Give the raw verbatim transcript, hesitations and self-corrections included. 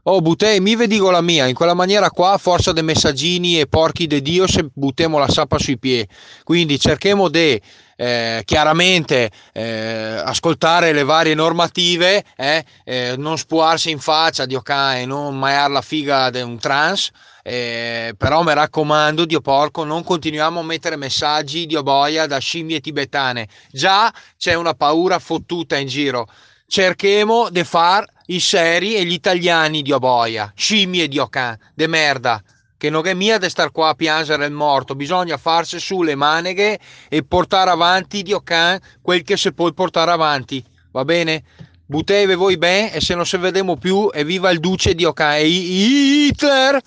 Oh, Butè, mi vedi con la mia, in quella maniera qua, a forza dei messaggini e porchi de Dio, se buttiamo la sappa sui piedi. Quindi cerchiamo di eh, chiaramente eh, ascoltare le varie normative, eh, eh, non spuarsi in faccia, Dio cane, non maiar la figa di un trans. Eh, però mi raccomando, Dio porco, non continuiamo a mettere messaggi, Dio boia, da scimmie tibetane. Già c'è una paura fottuta in giro. Cerchiamo di far i seri e gli italiani di boia, scimmie di ocan, de merda, che non è mia di star qua a piangere il morto, bisogna farsi su le maneghe e portare avanti di ocan quel che si può portare avanti, va bene? Butteve voi bene e se non se vediamo più, evviva il duce di ocan e Hitler!